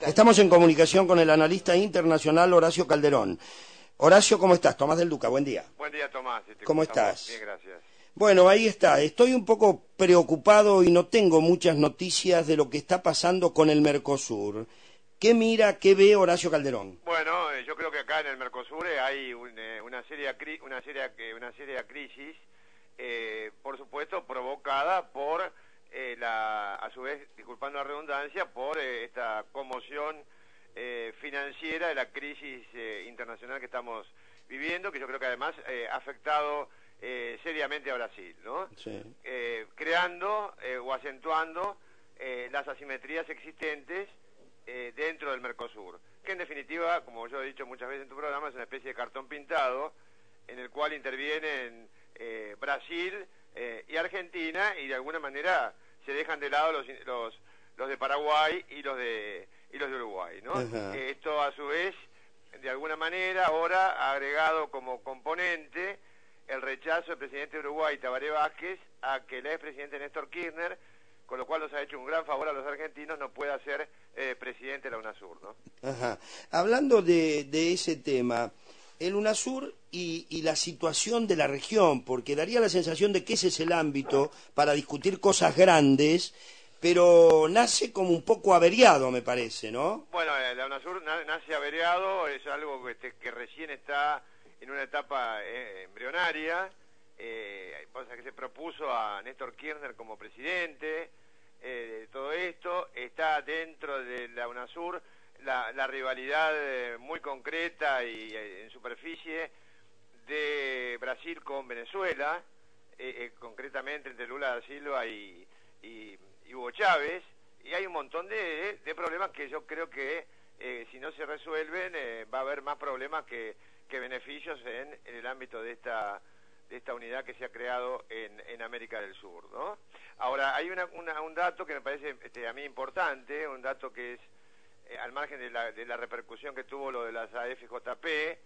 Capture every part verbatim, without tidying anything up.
Estamos en comunicación con el analista internacional Horacio Calderón. Horacio, ¿cómo estás? Tomás del Duca, buen día. Buen día, Tomás. Este, ¿Cómo estás? Bien, gracias. Bueno, ahí está. Estoy un poco preocupado y no tengo muchas noticias de lo que está pasando con el Mercosur. ¿Qué mira, qué ve Horacio Calderón? Bueno, eh, yo creo que acá en el Mercosur eh, hay un, eh, una seria cri una seria eh, una seria crisis, eh, por supuesto provocada por eh, la, a su vez, disculpando la redundancia, por eh, esta conmoción eh, financiera de la crisis eh, internacional que estamos viviendo, que yo creo que además eh, ha afectado eh, seriamente a Brasil, ¿no? Sí. Eh, creando eh, o acentuando eh, las asimetrías existentes Eh, dentro del Mercosur, que en definitiva, como yo he dicho muchas veces en tu programa, es una especie de cartón pintado en el cual intervienen eh, Brasil eh, y Argentina, y de alguna manera se dejan de lado los los, los de Paraguay y los de y los de Uruguay, ¿no? Eh, esto a su vez, de alguna manera, ahora ha agregado como componente el rechazo del presidente de Uruguay, Tabaré Vázquez, a que el expresidente Néstor Kirchner, con lo cual nos ha hecho un gran favor a los argentinos, no pueda ser eh, presidente de la UNASUR, ¿no? Ajá. Hablando de, de ese tema, el UNASUR y, y la situación de la región, porque daría la sensación de que ese es el ámbito para discutir cosas grandes, pero nace como un poco averiado, me parece, ¿no? Bueno, eh, la UNASUR na nace averiado, es algo que, este, que recién está en una etapa eh, embrionaria. Eh, que se propuso a Néstor Kirchner como presidente eh, de todo esto. Está dentro de la UNASUR la, la rivalidad eh, muy concreta y eh, en superficie de Brasil con Venezuela, eh, eh, concretamente entre Lula da Silva y, y, y Hugo Chávez, y hay un montón de, de problemas que yo creo que eh, si no se resuelven eh, va a haber más problemas que, que beneficios en, en el ámbito de esta de esta unidad que se ha creado en, en América del Sur, ¿no? Ahora, hay una, una, un dato que me parece este, a mí importante, un dato que es, eh, al margen de la, de la repercusión que tuvo lo de las A F J P,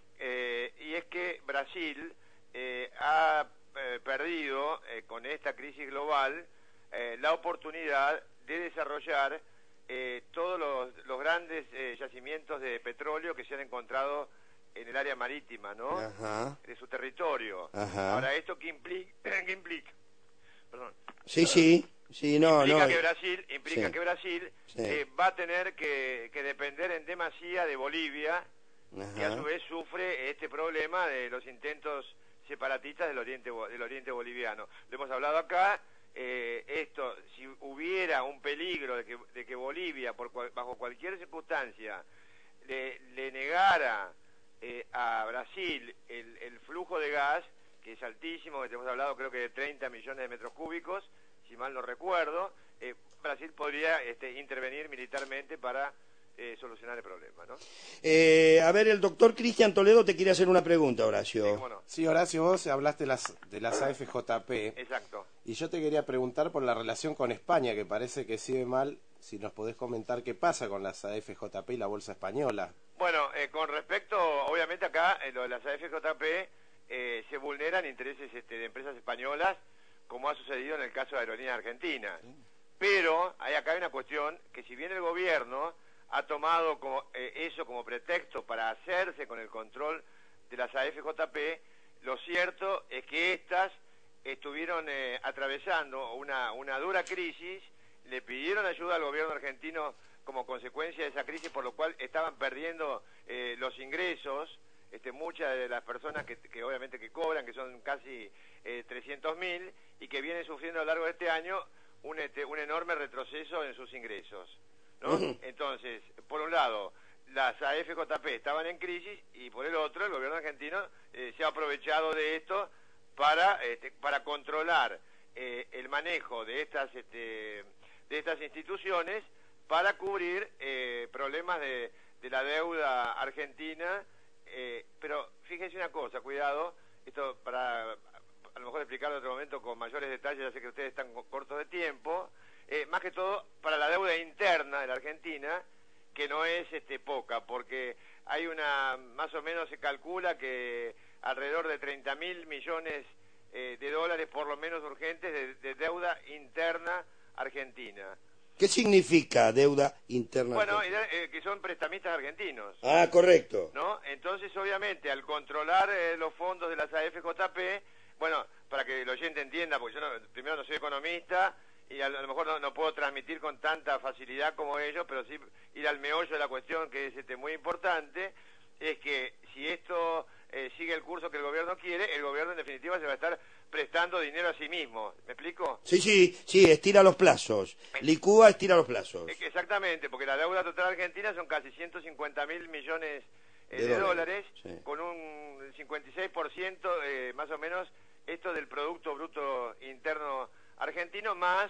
eh, y es que Brasil eh, ha eh, perdido, eh, con esta crisis global, eh, la oportunidad de desarrollar eh, todos los, los grandes eh, yacimientos de petróleo que se han encontrado en el área marítima, ¿no? Ajá. De su territorio. Ajá. Ahora, ¿esto qué implica? ¿Qué implica? Perdón. Sí, sí, sí, no, implica no. que Brasil, implica sí. que Brasil sí. eh, va a tener que, que depender en demasía de Bolivia, Ajá. que a su vez sufre este problema de los intentos separatistas del oriente del oriente boliviano. Lo hemos hablado acá. Eh, esto, si hubiera un peligro de que, de que Bolivia, por cual, bajo cualquier circunstancia, le, le negara Eh, a Brasil el, el flujo de gas, que es altísimo, que te hemos hablado creo que de treinta millones de metros cúbicos, si mal no recuerdo, eh, Brasil podría este, intervenir militarmente para eh, solucionar el problema, ¿no? Eh, a ver, el doctor Cristian Toledo te quiere hacer una pregunta, Horacio. Sí, ¿cómo no? Sí, Horacio, vos hablaste de las, de las A F J P. Exacto. Y yo te quería preguntar por la relación con España, que parece que sigue mal. Si nos podés comentar qué pasa con las A F J P y la bolsa española. Bueno, eh, con respecto, obviamente acá, en lo de las A F J P, eh, se vulneran intereses este, de empresas españolas, como ha sucedido en el caso de Aerolíneas Argentinas. Pero hay acá hay una cuestión que, si bien el gobierno ha tomado como, eh, eso como pretexto para hacerse con el control de las A F J P, lo cierto es que estas estuvieron eh, atravesando una, una dura crisis, le pidieron ayuda al gobierno argentino como consecuencia de esa crisis, por lo cual estaban perdiendo eh, los ingresos, este, muchas de las personas que, que obviamente que cobran, que son casi eh, trescientos mil, y que vienen sufriendo a lo largo de este año un, este, un enorme retroceso en sus ingresos, ¿no? Uh-huh. Entonces, por un lado, las A F J P estaban en crisis, y por el otro, el gobierno argentino eh, se ha aprovechado de esto para, este, para controlar eh, el manejo de estas, este, de estas instituciones, para cubrir eh, problemas de, de la deuda argentina, eh, pero fíjense una cosa, cuidado, esto para a lo mejor explicarlo en otro momento con mayores detalles, ya sé que ustedes están cortos de tiempo, eh, más que todo para la deuda interna de la Argentina, que no es este, poca, porque hay una, más o menos se calcula que alrededor de treinta mil millones eh, de dólares, por lo menos urgentes, de, de deuda interna argentina. ¿Qué significa deuda interna? Bueno, eh, que son prestamistas argentinos. Ah, correcto. ¿No? Entonces, obviamente, al controlar eh, los fondos de las A F J P, bueno, para que el oyente entienda, porque yo no, primero no soy economista y a lo, a lo mejor no, no puedo transmitir con tanta facilidad como ellos, pero sí ir al meollo de la cuestión, que es este, muy importante, es que si esto eh, sigue el curso que el gobierno quiere, el gobierno en definitiva se va a estar prestando dinero a sí mismo. ¿Me explico? Sí, sí, sí, estira los plazos. Licúa, estira los plazos. Exactamente, porque la deuda total argentina son casi ciento cincuenta mil millones eh, de, de dólares, dólares sí. Con un cincuenta y seis por ciento eh, más o menos esto del Producto Bruto Interno argentino, más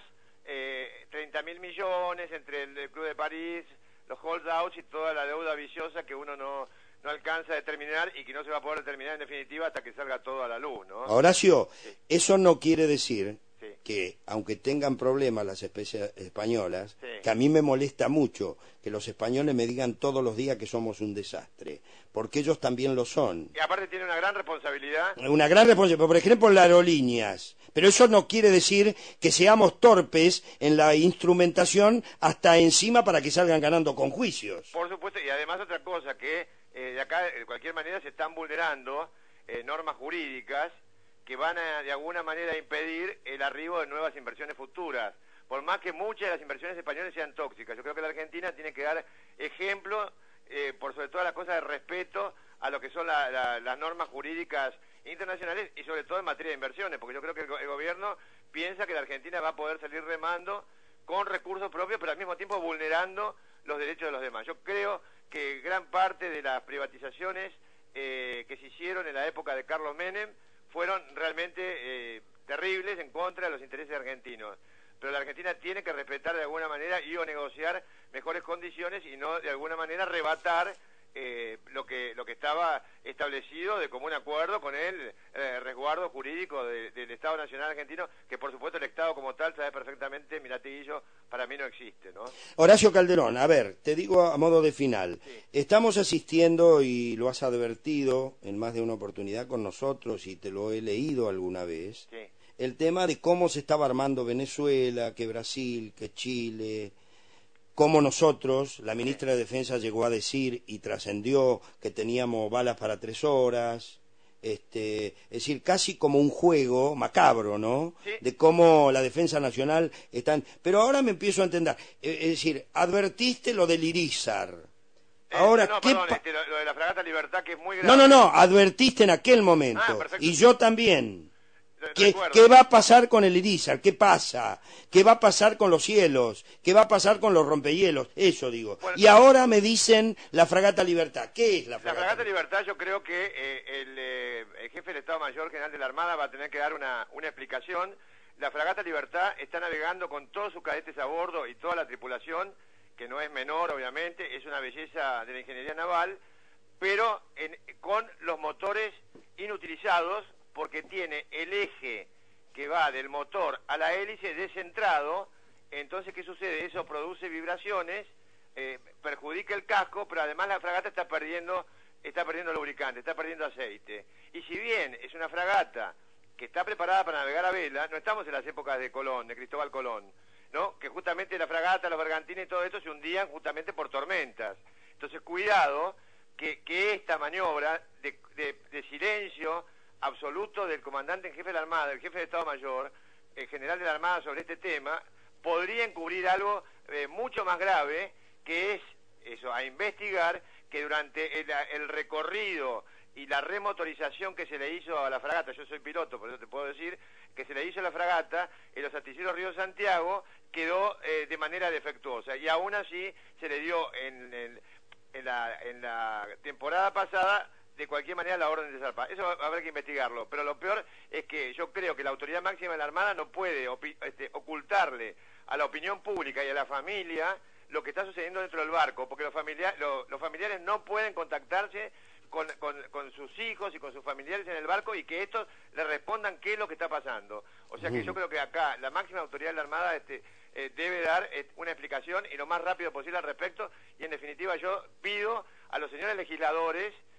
eh, treinta mil millones entre el, el Club de París, los holdouts y toda la deuda viciosa que uno no... no alcanza a determinar y que no se va a poder determinar en definitiva hasta que salga todo a la luz, ¿no? Horacio, sí. Eso no quiere decir sí. que, aunque tengan problemas las especies españolas, sí. que a mí me molesta mucho que los españoles me digan todos los días que somos un desastre, porque ellos también lo son. Y aparte tienen una gran responsabilidad. Una gran responsabilidad, por ejemplo, las aerolíneas. Pero eso no quiere decir que seamos torpes en la instrumentación hasta encima para que salgan ganando con juicios. Por supuesto, y además otra cosa que eh, de acá de cualquier manera se están vulnerando eh, normas jurídicas que van a de alguna manera impedir el arribo de nuevas inversiones futuras, por más que muchas de las inversiones españolas sean tóxicas. Yo creo que la Argentina tiene que dar ejemplo, eh, por sobre todas las cosas, de respeto a lo que son la, la, las normas jurídicas internacionales y sobre todo en materia de inversiones, porque yo creo que el, el gobierno piensa que la Argentina va a poder salir remando con recursos propios, pero al mismo tiempo vulnerando los derechos de los demás. Yo creo que gran parte de las privatizaciones eh, que se hicieron en la época de Carlos Menem fueron realmente eh, terribles en contra de los intereses argentinos. Pero la Argentina tiene que respetar de alguna manera y o negociar mejores condiciones y no de alguna manera arrebatar eh, lo que lo que estaba establecido de común acuerdo con el eh, resguardo jurídico de, del Estado Nacional Argentino, que por supuesto el Estado como tal sabe perfectamente, mi latiguillo, para mí no existe, ¿no? Horacio Calderón, a ver, te digo a modo de final, sí. Estamos asistiendo, y lo has advertido en más de una oportunidad con nosotros, y te lo he leído alguna vez, sí. El tema de cómo se estaba armando Venezuela, que Brasil, que Chile, cómo nosotros, la ministra de Defensa llegó a decir y trascendió que teníamos balas para tres horas, este, es decir, casi como un juego macabro, ¿no? Sí. De cómo la defensa nacional está... Pero ahora me empiezo a entender, es decir, advertiste lo del Irizar. Ahora, eh, no, ¿qué perdón, pa... este, lo, lo de la fragata Libertad, que es muy grave. No, no, no, advertiste en aquel momento, Ah, perfecto. y yo también. ¿Qué, Recuerdo. ¿Qué va a pasar con el Irizar? ¿Qué pasa? ¿Qué va a pasar con los cielos? ¿Qué va a pasar con los rompehielos? Eso digo. Bueno, y ahora me dicen la fragata Libertad. ¿Qué es la La fragata? fragata Libertad, yo creo que eh, el, eh, el jefe del Estado Mayor General de la Armada va a tener que dar una, una explicación. La fragata Libertad está navegando con todos sus cadetes a bordo y toda la tripulación, que no es menor, obviamente, es una belleza de la ingeniería naval, pero en, con los motores inutilizados, porque tiene el eje que va del motor a la hélice descentrado. Entonces, ¿qué sucede? Eso produce vibraciones, eh, perjudica el casco, pero además la fragata está perdiendo, está perdiendo lubricante, está perdiendo aceite. Y si bien es una fragata que está preparada para navegar a vela, no estamos en las épocas de Colón, de Cristóbal Colón, ¿no? Que justamente la fragata, los bergantines y todo esto se hundían justamente por tormentas. Entonces, cuidado que, que esta maniobra de, de, de silencio absoluto del comandante en jefe de la Armada, el jefe de Estado Mayor, el general de la Armada, sobre este tema, podría encubrir algo eh, mucho más grave, que es eso, a investigar, que durante el, el recorrido y la remotorización que se le hizo a la fragata, yo soy piloto, por eso te puedo decir, que se le hizo a la fragata en los astilleros Río Santiago, quedó eh, de manera defectuosa, y aún así se le dio en, en, en, la, en la temporada pasada de cualquier manera la orden de zarpar. Eso va a haber que investigarlo, pero lo peor es que yo creo que la autoridad máxima de la Armada no puede este, ocultarle a la opinión pública y a la familia lo que está sucediendo dentro del barco, porque los, familia lo, los familiares no pueden contactarse con, con, con sus hijos y con sus familiares en el barco y que estos le respondan qué es lo que está pasando. O sea que yo creo que acá la máxima autoridad de la Armada este, eh, debe dar eh, una explicación y lo más rápido posible al respecto, y en definitiva yo pido a los señores legisladores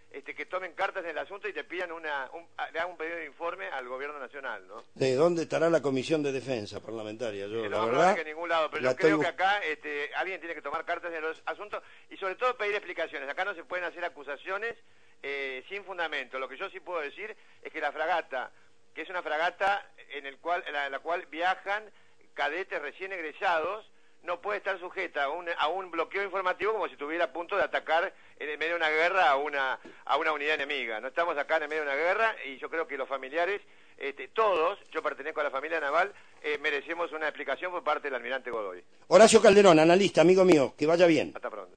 este, que tomen cartas en el asunto y te pidan una, un, le hagan un pedido de informe al gobierno nacional, ¿no? ¿De dónde estará la Comisión de Defensa Parlamentaria? Yo, Que la no me verdad, parece que en ningún lado, pero la yo creo estoy que acá este, alguien tiene que tomar cartas en los asuntos y sobre todo pedir explicaciones. Acá no se pueden hacer acusaciones eh, sin fundamento. Lo que yo sí puedo decir es que la fragata, que es una fragata en, el cual, en, la, en la cual viajan cadetes recién egresados, no puede estar sujeta a un, a un bloqueo informativo como si estuviera a punto de atacar en el medio de una guerra a una, a una unidad enemiga. No estamos acá en el medio de una guerra y yo creo que los familiares, este, todos, yo pertenezco a la familia naval, eh, merecemos una explicación por parte del almirante Godoy. Horacio Calderón, analista, amigo mío, que vaya bien. Hasta pronto.